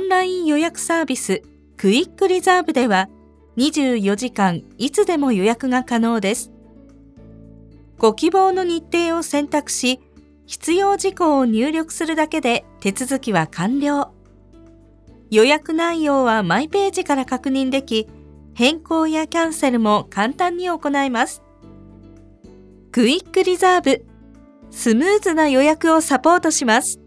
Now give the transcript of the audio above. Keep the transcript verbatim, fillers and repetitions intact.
ンライン予約サービスクイックリザーブではにじゅうよじかんいつでも予約が可能です。ご希望の日程を選択し、必要事項を入力するだけで手続きは完了。予約内容はマイページから確認でき、変更やキャンセルも簡単に行えます。クイックリザーブ、スムーズな予約をサポートします。